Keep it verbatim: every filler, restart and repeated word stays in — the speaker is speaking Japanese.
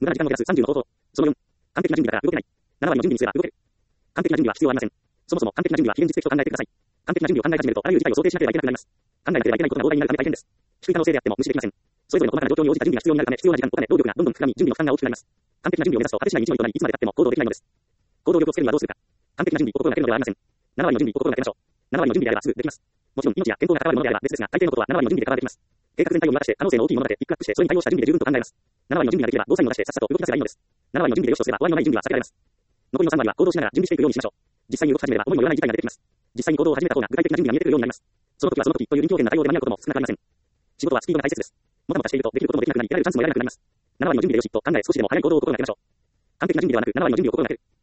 無駄な時間を減らすさんじゅうの方法。そのよん、完璧な準備だから動けない。なな割の準備にすれば動ける。完璧な準備は必要ありません。そもそも完璧な準備は非現実的と考えてください。完璧な準備を考え始めると、あらゆる事態を想定しなければいけなくなります。考えなければいけないことが膨大になるため大変です。低い可能性であっても無視できません。それぞれの細かな状況に応じた準備が必要になるため、必要な時間、お金、労力がどんどん膨らみ、準備の負担が大きくなります。完璧な準備を目指すと果てしない道のりとなり、いつまで経っても行動できないのです。行動力をつけるにはどうするか。完璧な準備を心がけるのではありません。なな割の準備を心がけましょう。なな割の準備であればすぐできます。もちろん命や健康が関わるものであれば別ですが、大抵のことはなな割の準備でカバーできます。計画全体を見渡して可能性の大きいものだけピックアップして、それに対応した準備で十分と考えます。なな割の準備ができれば、ゴーサインを出してさっさと動き出せばいいのです。なな割の準備でよしとすれば、終わりのない準備は避けられます。残りのさん割は行動しながら準備していくようにしましょう。実際に動き始めれば思いもよらない事態が出てきます。実際に行動を始めた方が具体的な準備が見えてくるようになります。その時はその時という臨機応変な対応で間に合うことも少なくありません。仕事はスピードが大切です。もたもたしているとできることもできなくなり、得られるチャンスも得られなくなります。なな割の準備でよしと考え、少しでも早い行動を心がけましょう。完璧な準備ではなく、なな割の準備を心がける。